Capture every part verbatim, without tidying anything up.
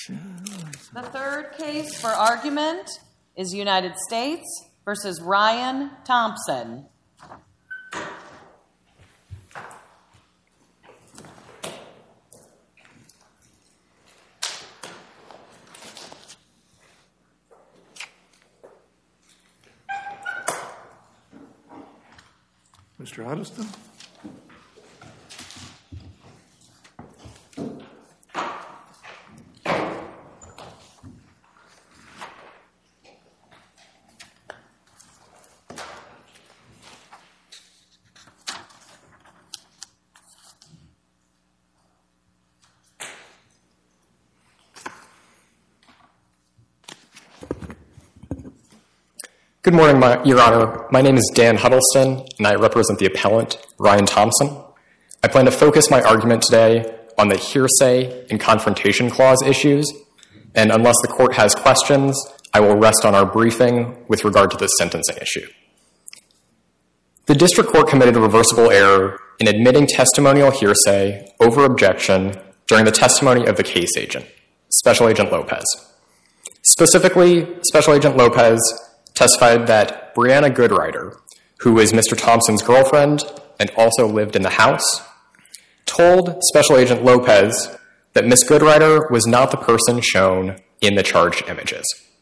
The third case for argument is United States versus Ryan Thompson. Mister Huddleston. Good morning, my, Your Honor. My name is Dan Huddleston, and I represent the appellant, Ryan Thompson. I plan to focus my argument today on the hearsay and confrontation clause issues, and unless the court has questions, I will rest on our briefing with regard to the sentencing issue. The district court committed a reversible error in admitting testimonial hearsay over objection during the testimony of the case agent, Special Agent Lopez. Specifically, Special Agent Lopez testified that Brianna Goodrider, who was Mister Thompson's girlfriend and also lived in the house, told Special Agent Lopez that Miss Goodrider was not the person shown in the charged images.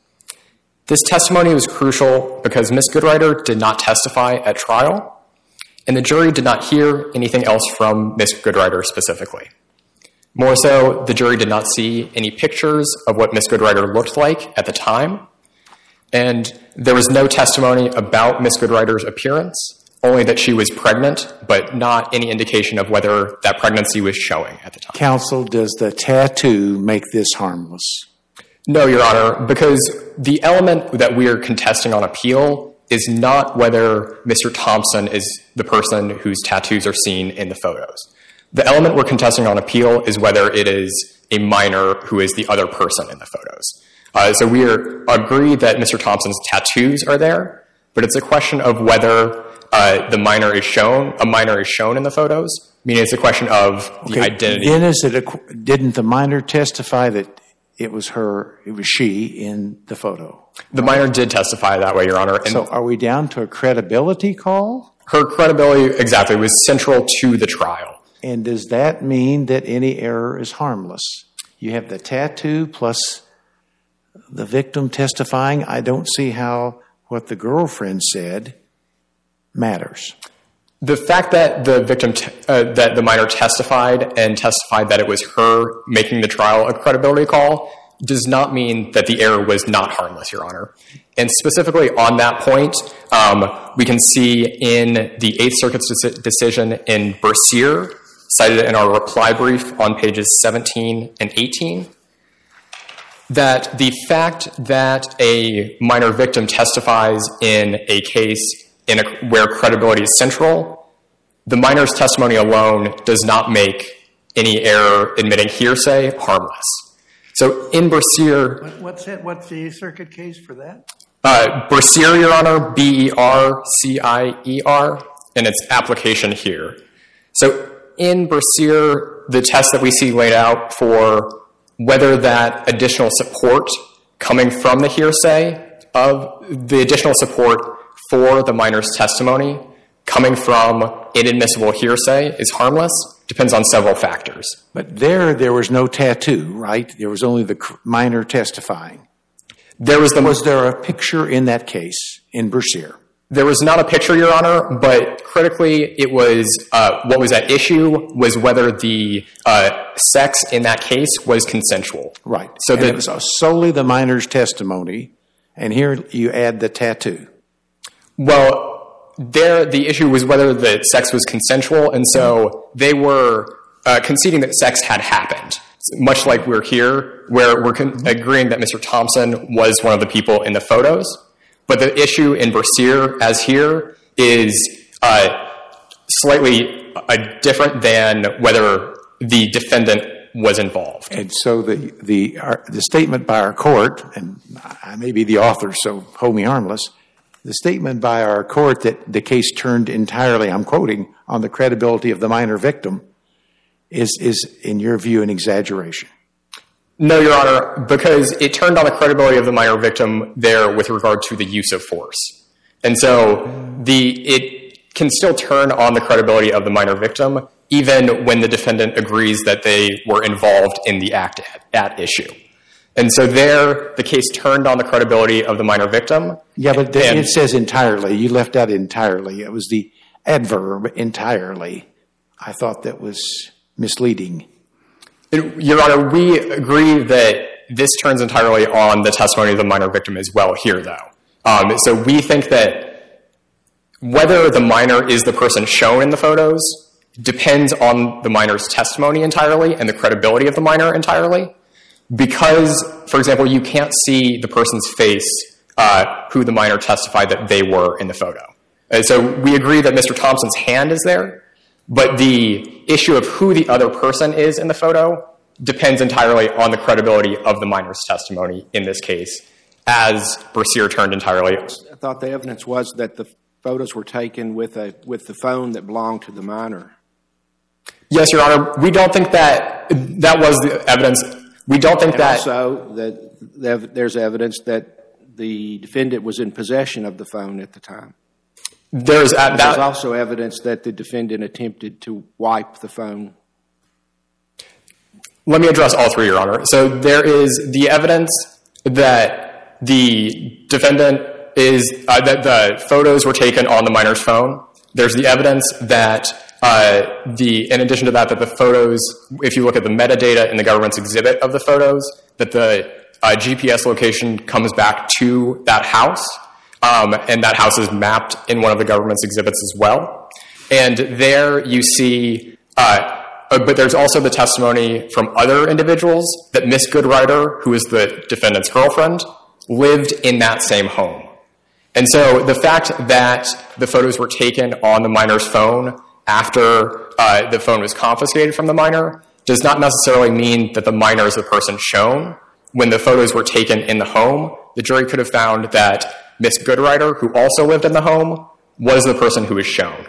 This testimony was crucial because Miss Goodrider did not testify at trial, and the jury did not hear anything else from Miss Goodrider specifically. More so, the jury did not see any pictures of what Miss Goodrider looked like at the time, and there was no testimony about Miss Goodrider's appearance, only that she was pregnant, but not any indication of whether that pregnancy was showing at the time. Counsel, does the tattoo make this harmless? No, Your Honor, because the element that we are contesting on appeal is not whether Mister Thompson is the person whose tattoos are seen in the photos. The element we're contesting on appeal is whether it is a minor who is the other person in the photos. Uh, so we are, agree that Mister Thompson's tattoos are there, but it's a question of whether uh, the minor is shown, a minor is shown in the photos, meaning it's a question of the okay. identity. Then is it a, didn't the minor testify that it was her, it was she in the photo? The minor did testify that way, Your Honor. And so are we down to a credibility call? Her credibility, exactly, was central to the trial. And does that mean that any error is harmless? You have the tattoo plus the victim testifying. I don't see how what the girlfriend said matters. The fact that the victim, t- uh, that the minor testified and testified that it was her making the trial a credibility call does not mean that the error was not harmless, Your Honor. And specifically on that point, um, we can see in the Eighth Circuit's deci- decision in Bercier, cited in our reply brief on pages seventeen and eighteen, that the fact that a minor victim testifies in a case in a, where credibility is central, the minor's testimony alone does not make any error admitting hearsay harmless. So in Bercier... What, what's it? What's the circuit case for that? Uh, Bercier, Your Honor, B E R C I E R, and its application here. So in Bercier, the test that we see laid out for whether that additional support coming from the hearsay of the additional support for the minor's testimony coming from inadmissible hearsay is harmless depends on several factors. But there, there was no tattoo, right? There was only the minor testifying. There was the... Was there a picture in that case in Bercier? There was not a picture, Your Honor, but critically, it was uh, what was at issue was whether the uh, sex in that case was consensual. Right. So and that it was solely the minor's testimony, and here you add the tattoo. Well, there the issue was whether the sex was consensual, and so they were uh, conceding that sex had happened, much like we're here, where we're con- agreeing that Mister Thompson was one of the people in the photos. But the issue in Bercier, as here, is uh, slightly uh, different than whether the defendant was involved. And so the the our, the statement by our court, and I may be the author, so hold me harmless, the statement by our court that the case turned entirely, I'm quoting, on the credibility of the minor victim is, is in your view, an exaggeration. No, Your Honor, because it turned on the credibility of the minor victim there with regard to the use of force. And so the it can still turn on the credibility of the minor victim even when the defendant agrees that they were involved in the act at, at issue. And so there, the case turned on the credibility of the minor victim. Yeah, but the, and, it says entirely. You left out entirely. It was the adverb entirely. I thought that was misleading. It, Your Honor, we agree that this turns entirely on the testimony of the minor victim as well here, though. Um, so we think that whether the minor is the person shown in the photos depends on the minor's testimony entirely and the credibility of the minor entirely. Because, for example, you can't see the person's face uh, who the minor testified that they were in the photo. And so we agree that Mister Thompson's hand is there, but the issue of who the other person is in the photo depends entirely on the credibility of the minor's testimony in this case, as Brashear turned entirely. I thought the evidence was that the photos were taken with a with the phone that belonged to the minor. Yes, Your Honor. We don't think that that was the evidence. We don't think and that. Also, that there's evidence that the defendant was in possession of the phone at the time. There's, uh, that, there's also evidence that the defendant attempted to wipe the phone. Let me address all three, Your Honor. So there is the evidence that the defendant is uh, that the photos were taken on the minor's phone. There's the evidence that uh, the, in addition to that, that the photos, if you look at the metadata in the government's exhibit of the photos, that the uh, G P S location comes back to that house, um, and that house is mapped in one of the government's exhibits as well. And there you see, uh, uh, but there's also the testimony from other individuals that Miss Goodrider, who is the defendant's girlfriend, lived in that same home. And so the fact that the photos were taken on the minor's phone after uh, the phone was confiscated from the minor does not necessarily mean that the minor is the person shown. When the photos were taken in the home, the jury could have found that Miss Goodrider, who also lived in the home, was the person who was shown.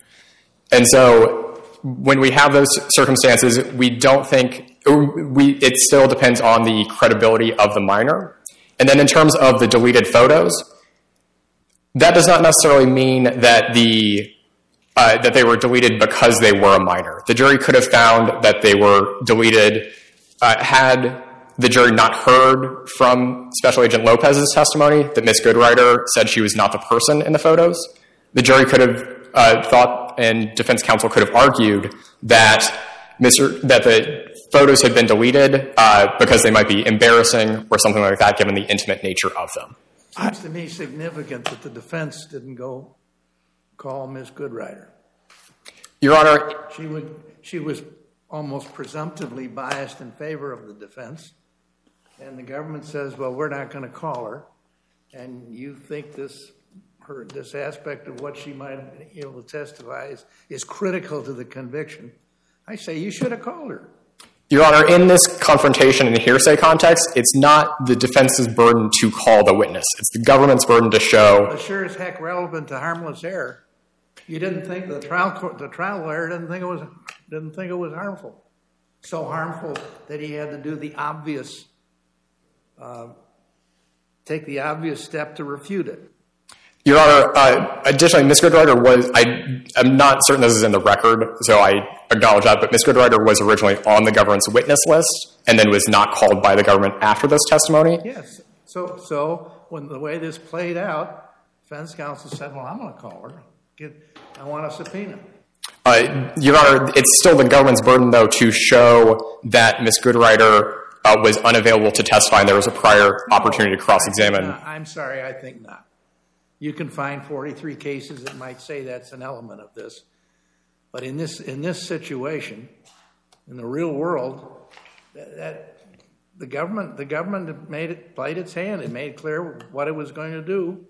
And so when we have those circumstances, we don't think, we, it still depends on the credibility of the minor. And then in terms of the deleted photos, that does not necessarily mean that the uh, that they were deleted because they were a minor. The jury could have found that they were deleted uh, had the jury not heard from Special Agent Lopez's testimony that Miss Goodrider said she was not the person in the photos. The jury could have uh, thought, and defense counsel could have argued that Mister that the photos had been deleted uh, because they might be embarrassing or something like that, given the intimate nature of them. Seems to me significant that the defense didn't go call Miss Goodrider. Your Honor, she would she was almost presumptively biased in favor of the defense, and the government says, "Well, we're not going to call her," and you think this her this aspect of what she might be able to testify is, is critical to the conviction. I say you should have called her. Your Honor, in this confrontation and hearsay context, it's not the defense's burden to call the witness. It's the government's burden to show. Well, sure as heck relevant to harmless error. You didn't think the trial court, the trial lawyer didn't think it was didn't think it was harmful, so harmful that he had to do the obvious, uh, take the obvious step to refute it. Your Honor, uh, additionally, Miss Goodrider was, I, I'm not certain this is in the record, so I acknowledge that, but Miss Goodrider was originally on the government's witness list and then was not called by the government after this testimony. Yes. So, so when the way this played out, defense counsel said, well, I'm going to call her. Get, I want a subpoena. Uh, Your Honor, it's still the government's burden, though, to show that Miss Goodrider uh, was unavailable to testify and there was a prior no, opportunity to cross-examine. I'm sorry, I think not. You can find forty-three cases that might say that's an element of this. But in this in this situation, in the real world, that, that the government the government made it played its hand. It made clear what it was going to do,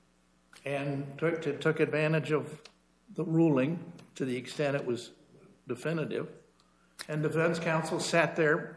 and took to, took advantage of the ruling to the extent it was definitive. And defense counsel sat there.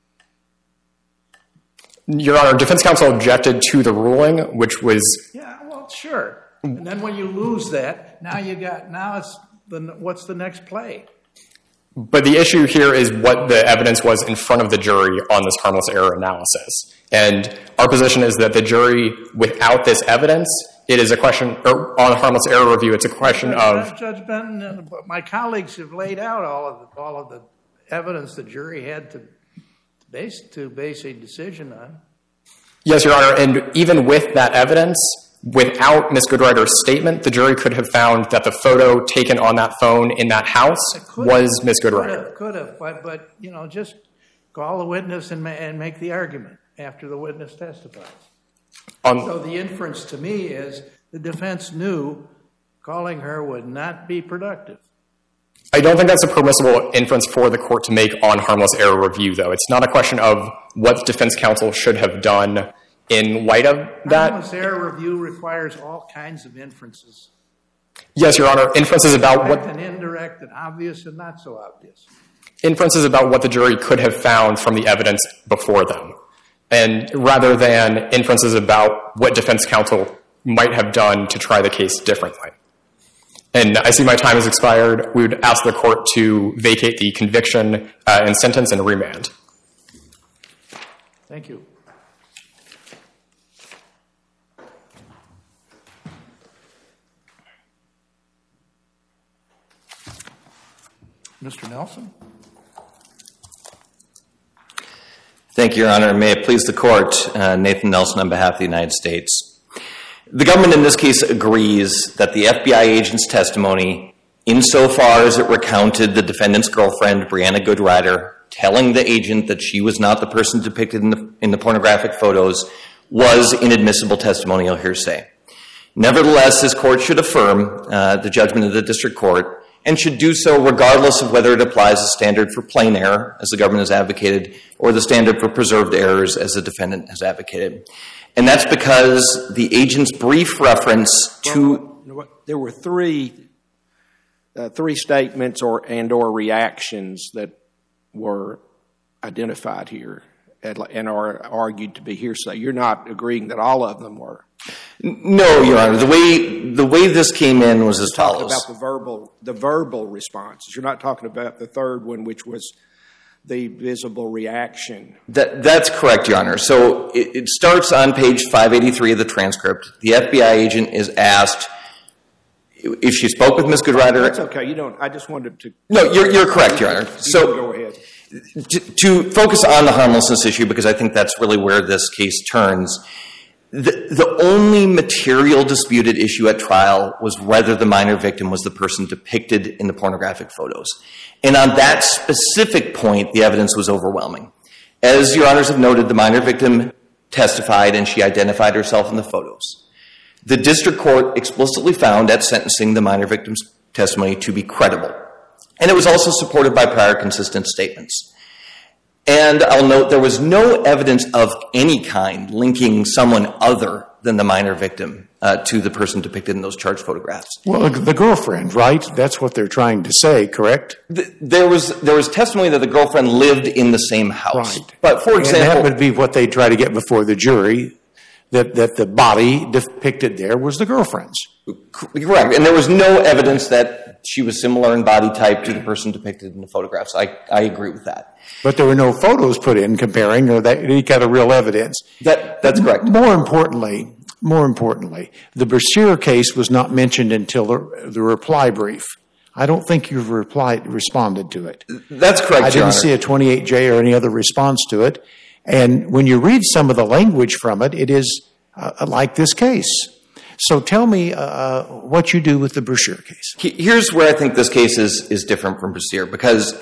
Your Honor, defense counsel objected to the ruling, which was yeah. Sure, and then when you lose that, now you got now it's the what's the next play? But the issue here is what the evidence was in front of the jury on this harmless error analysis. And our position is that the jury, without this evidence, it is a question, or on harmless error review, it's a question of... Judge Benton, my colleagues have laid out all of the, all of the evidence the jury had to base, to base a decision on. Yes, Your Honor, and even with that evidence, without Miz Goodrider's statement, the jury could have found that the photo taken on that phone in that house was Miz Goodrider. Could have, could have, but, but, you know, just call the witness and, ma- and make the argument after the witness testifies. Um, so the inference to me is the defense knew calling her would not be productive. I don't think that's a permissible inference for the court to make on harmless error review, though. It's not a question of what defense counsel should have done in light of that. Harmless error review requires all kinds of inferences. Yes, Your Honor. Inferences about what... Direct and indirect and obvious and not so obvious. Inferences about what the jury could have found from the evidence before them. And rather than inferences about what defense counsel might have done to try the case differently. And I see my time has expired. We would ask the court to vacate the conviction uh, and sentence and remand. Thank you. Mister Nelson? Thank you, Your Honor. May it please the court, uh, Nathan Nelson on behalf of the United States. The government in this case agrees that the F B I agent's testimony, insofar as it recounted the defendant's girlfriend, Brianna Goodrider, telling the agent that she was not the person depicted in the, in the pornographic photos, was inadmissible testimonial hearsay. Nevertheless, this court should affirm uh, the judgment of the district court and should do so regardless of whether it applies a standard for plain error, as the government has advocated, or the standard for preserved errors, as the defendant has advocated. And that's because the agent's brief reference to... Well, there were three uh, three statements or and or reactions that were identified here and, and are argued to be hearsay. You're not agreeing that all of them were. No, Your Honor. The way the way this came in was as follows. You're talking about the verbal the verbal responses. You're not talking about the third one, which was the visible reaction. That, that's correct, Your Honor. So it, it starts on page five eighty-three of the transcript. The F B I agent is asked if she spoke with Miz Goodrider. That's okay. You don't. I just wanted to. No, you're you're correct, Your Honor. You so go ahead. To, to focus on the harmlessness issue, because I think that's really where this case turns. The, the only material disputed issue at trial was whether the minor victim was the person depicted in the pornographic photos. And on that specific point, the evidence was overwhelming. As Your Honors have noted, the minor victim testified and she identified herself in the photos. The district court explicitly found at sentencing the minor victim's testimony to be credible. And it was also supported by prior consistent statements. And I'll note there was no evidence of any kind linking someone other than the minor victim uh, to the person depicted in those charged photographs. Well, the girlfriend, right? That's what they're trying to say, correct? The, there was there was testimony that the girlfriend lived in the same house. Right. But for example... And that would be what they try to get before the jury, that, that the body depicted there was the girlfriend's. Correct. And there was no evidence that she was similar in body type to the person depicted in the photographs. I, I agree with that. But there were no photos put in comparing or that any kind of real evidence. That That's correct. More importantly, more importantly, the Brashear case was not mentioned until the, the reply brief. I don't think you've replied, responded to it. That's correct, I Your didn't Honor. see a twenty-eight J or any other response to it. And when you read some of the language from it, it is uh, like this case. So tell me uh, what you do with the Brashear case. Here's where I think this case is, is different from Brashear, because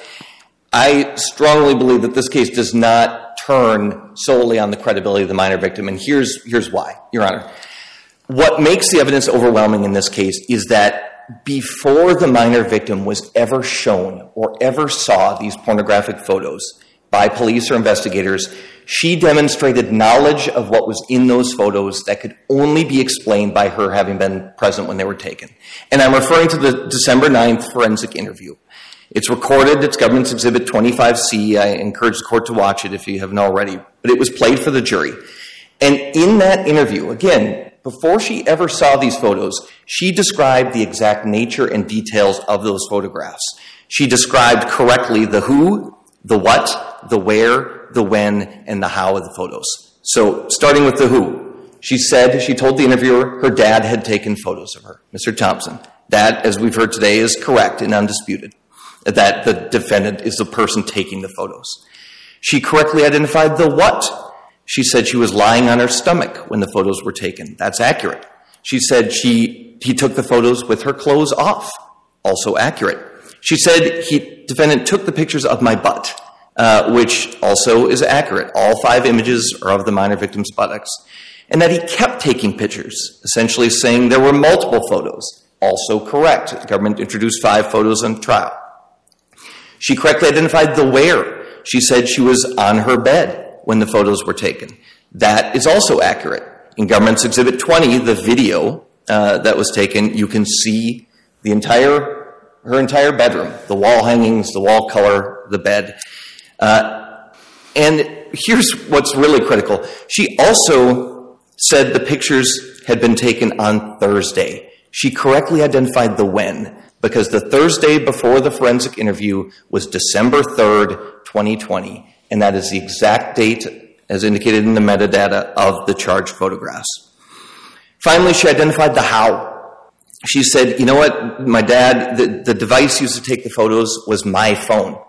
I strongly believe that this case does not turn solely on the credibility of the minor victim, and here's, here's why, Your Honor. What makes the evidence overwhelming in this case is that before the minor victim was ever shown or ever saw these pornographic photos by police or investigators, she demonstrated knowledge of what was in those photos that could only be explained by her having been present when they were taken. And I'm referring to the December ninth forensic interview. It's recorded. It's Government's Exhibit twenty-five C. I encourage the court to watch it if you haven't already. But it was played for the jury. And in that interview, again, before she ever saw these photos, she described the exact nature and details of those photographs. She described correctly the who, the what, the where, the when, and the how of the photos. So starting with the who, she said, she told the interviewer her dad had taken photos of her, Mister Thompson. That, as we've heard today, is correct and undisputed, that the defendant is the person taking the photos. She correctly identified the what. She said she was lying on her stomach when the photos were taken. That's accurate. She said she he took the photos with her clothes off. Also accurate. She said he defendant took the pictures of my butt, uh, which also is accurate. All five images are of the minor victim's buttocks. And that he kept taking pictures, essentially saying there were multiple photos. Also correct. The government introduced five photos on trial. She correctly identified the where. She said she was on her bed when the photos were taken. That is also accurate. In Government's Exhibit twenty, the video uh, that was taken, you can see the entire, her entire bedroom, the wall hangings, the wall color, the bed. Uh, and here's what's really critical. She also said the pictures had been taken on Thursday. She correctly identified the when, because the Thursday before the forensic interview was December third, twenty twenty, and that is the exact date, as indicated in the metadata, of the charged photographs. Finally, she identified the how. She said, you know what, my dad, the, the device used to take the photos was my phone.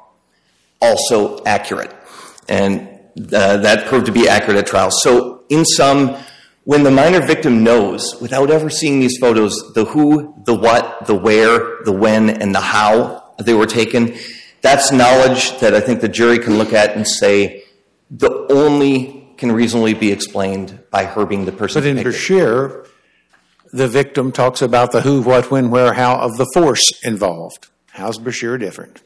Also accurate. And uh, that proved to be accurate at trial. So in sum, when the minor victim knows, without ever seeing these photos, the who, the what, the where, the when, and the how they were taken, that's knowledge that I think the jury can look at and say the only can reasonably be explained by her being the person. But in Bashir, the victim talks about the who, what, when, where, how of the force involved. How's Bashir different?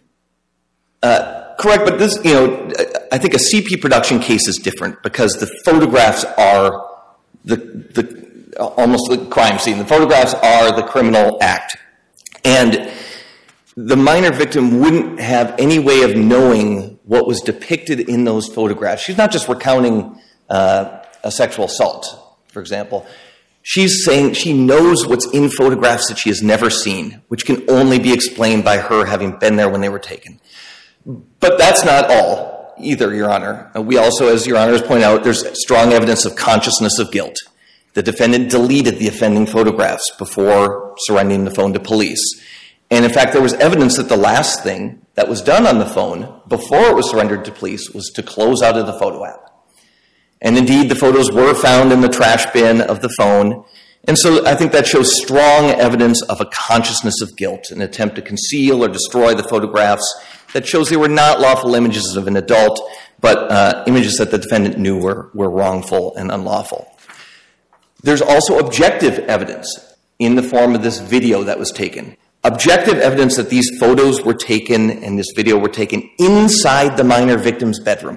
Uh, correct, but this, you know, I think a C P production case is different because the photographs are the the almost the crime scene. The photographs are the criminal act, and the minor victim wouldn't have any way of knowing what was depicted in those photographs. She's not just recounting uh, a sexual assault, for example. She's saying she knows what's in photographs that she has never seen, which can only be explained by her having been there when they were taken. But that's not all either, Your Honor. We also, as Your Honor has pointed out, there's strong evidence of consciousness of guilt. The defendant deleted the offending photographs before surrendering the phone to police. And in fact, there was evidence that the last thing that was done on the phone before it was surrendered to police was to close out of the photo app. And indeed, the photos were found in the trash bin of the phone. And so I think that shows strong evidence of a consciousness of guilt, an attempt to conceal or destroy the photographs that shows they were not lawful images of an adult, but uh, images that the defendant knew were, were wrongful and unlawful. There's also objective evidence in the form of this video that was taken. Objective evidence that these photos were taken and this video were taken inside the minor victim's bedroom.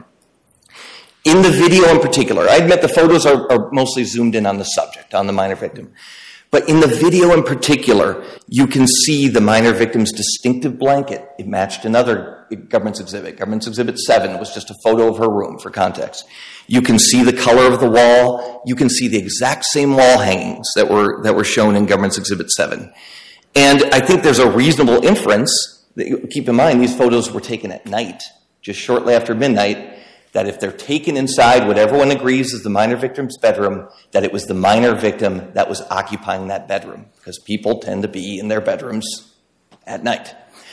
In the video in particular, I admit the photos are, are mostly zoomed in on the subject, on the minor victim. But in the video in particular, you can see the minor victim's distinctive blanket. It matched another government's exhibit. Government's Exhibit seven was just a photo of her room, for context. You can see the color of the wall. You can see the exact same wall hangings that were, that were shown in Government's Exhibit seven. And I think there's a reasonable inference, that, keep in mind, these photos were taken at night, just shortly after midnight, that if they're taken inside what everyone agrees is the minor victim's bedroom, that it was the minor victim that was occupying that bedroom, because people tend to be in their bedrooms at night.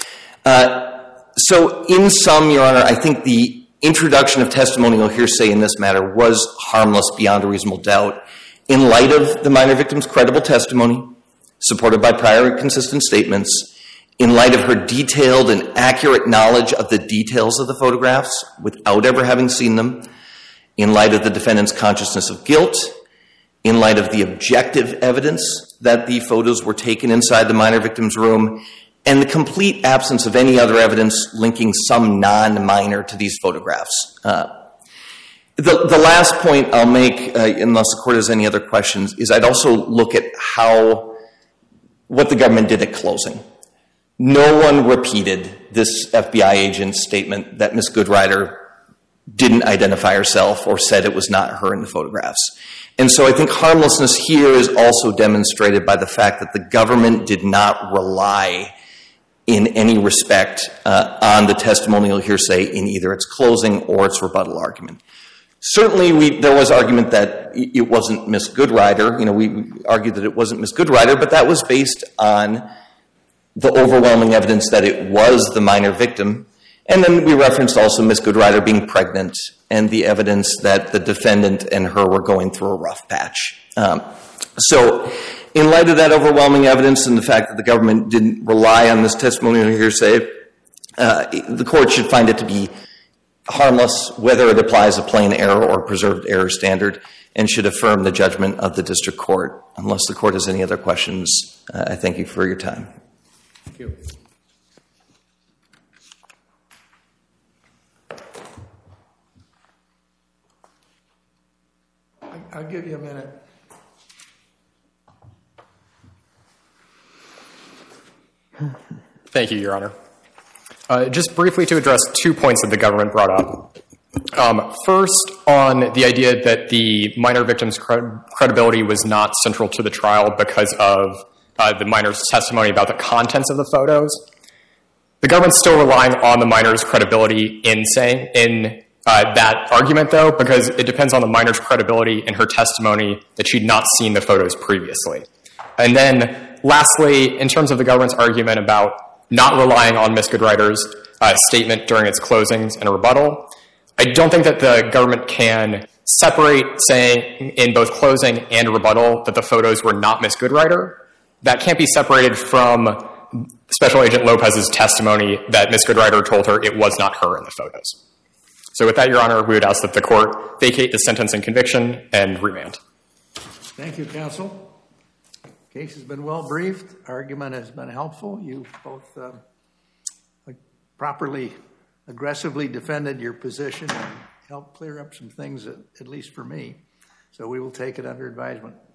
Uh, so in sum, Your Honor, I think the introduction of testimonial hearsay in this matter was harmless beyond a reasonable doubt in light of the minor victim's credible testimony, supported by prior consistent statements, in light of her detailed and accurate knowledge of the details of the photographs without ever having seen them, in light of the defendant's consciousness of guilt, in light of the objective evidence that the photos were taken inside the minor victim's room, and the complete absence of any other evidence linking some non-minor to these photographs. Uh, the, the last point I'll make, uh, unless the court has any other questions, is I'd also look at how, what the government did at closing. No one repeated this F B I agent's statement that Miss Goodrider didn't identify herself or said it was not her in the photographs. And so I think harmlessness here is also demonstrated by the fact that the government did not rely in any respect uh, on the testimonial hearsay in either its closing or its rebuttal argument. Certainly, we, there was argument that it wasn't Miss Goodrider. You know, we argued that it wasn't Miss Goodrider, but that was based on the overwhelming evidence that it was the minor victim. And then we referenced also Miss Goodrider being pregnant and the evidence that the defendant and her were going through a rough patch. Um, so, in light of that overwhelming evidence and the fact that the government didn't rely on this testimonial hearsay, uh, the court should find it to be harmless, whether it applies a plain error or preserved error standard, and should affirm the judgment of the district court. Unless the court has any other questions, uh, I thank you for your time. Thank you. I'll give you a minute. Thank you, Your Honor. Uh, just briefly to address two points that the government brought up. Um, first, on the idea that the minor victim's cred- credibility was not central to the trial because of uh, the minor's testimony about the contents of the photos. The government's still relying on the minor's credibility in saying in uh, that argument, though, because it depends on the minor's credibility in her testimony that she'd not seen the photos previously. And then, lastly, in terms of the government's argument about not relying on Miz Goodrider's uh, statement during its closings and a rebuttal, I don't think that the government can separate saying in both closing and rebuttal that the photos were not Miz Goodrider. That can't be separated from Special Agent Lopez's testimony that Miz Goodrider told her it was not her in the photos. So with that, Your Honor, we would ask that the court vacate the sentence and conviction and remand. Thank you, counsel. Case has been well briefed. Argument has been helpful. You both uh, properly, aggressively defended your position and helped clear up some things, at, at least for me. So we will take it under advisement.